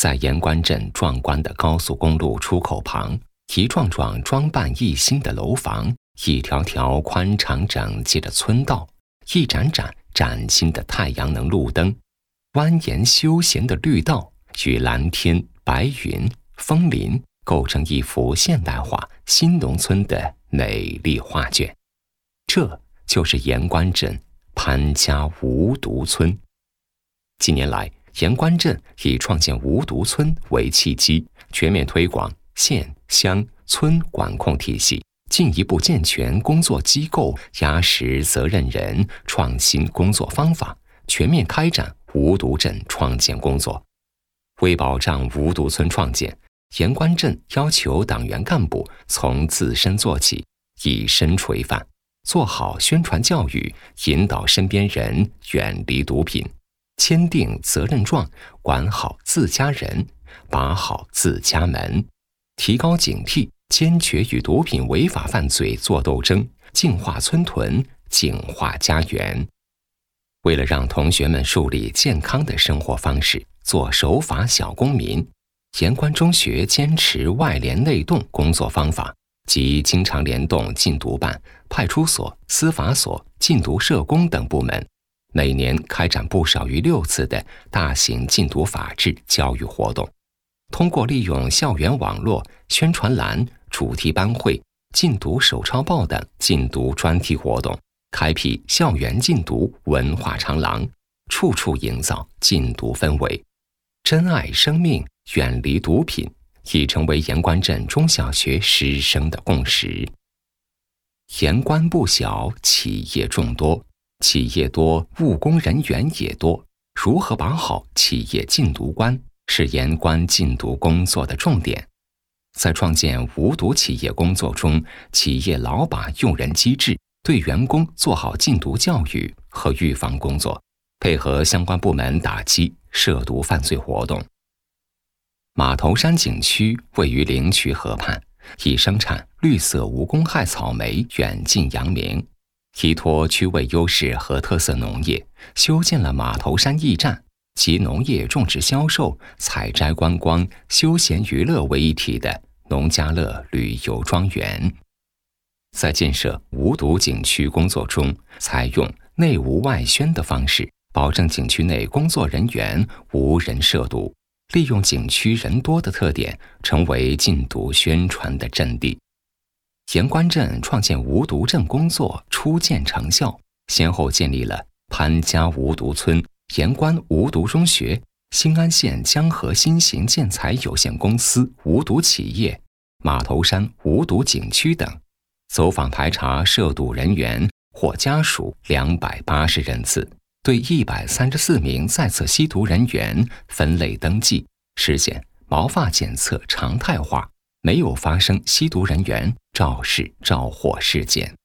在盐官镇壮观的高速公路出口旁，一幢幢装扮一新的楼房，一条条宽敞整洁的村道，一盏盏崭新的太阳能路灯，蜿蜒休闲的绿道与蓝天、白云、枫林构成一幅现代化新农村的美丽画卷。这就是盐官镇潘家无毒村。近年来，盐官镇以创建无毒村为契机，全面推广县乡村管控体系，进一步健全工作机构压实责任人创新工作方法，全面开展无毒镇创建工作。为保障无毒村创建，盐官镇要求党员干部从自身做起，以身垂范，做好宣传教育，引导身边人远离毒品，签订责任状，管好自家人，把好自家门，提高警惕，坚决与毒品违法犯罪作斗争，净化村屯，净化家园。为了让同学们树立健康的生活方式，做守法小公民，盐官中学坚持外联内动工作方法，即经常联动禁毒办、派出所、司法所、禁毒社工等部门，每年开展不少于6次的大型禁毒法治教育活动。通过利用校园网络、宣传栏、主题班会、禁毒手抄报等禁毒专题活动，开辟校园禁毒文化长廊，处处营造禁毒氛围。珍爱生命，远离毒品，已成为盐官镇中小学师生的共识。盐官不小，企业众多，企业多，务工人员也多。如何把好企业禁毒关，是盐官禁毒工作的重点。在创建无毒企业工作中，企业老把用人机制，对员工做好禁毒教育和预防工作，配合相关部门打击涉毒犯罪活动。马头山景区位于灵渠河畔，以生产绿色无公害草莓远近扬名。依托区位优势和特色农业，修建了马头山驿站，集农业种植销售、采摘观光、休闲娱乐为一体的农家乐旅游庄园。在建设无毒景区工作中，采用内无外宣的方式，保证景区内工作人员无人涉毒，利用景区人多的特点，成为禁毒宣传的阵地。盐官镇创建无毒镇工作初见成效，先后建立了潘家无毒村、盐官无毒中学、新安县江河新型建材有限公司无毒企业、马头山无毒景区等，走访排查涉毒人员或家属280人次，对134名在册吸毒人员分类登记，实现毛发检测常态化，没有发生吸毒人员肇事肇祸事件。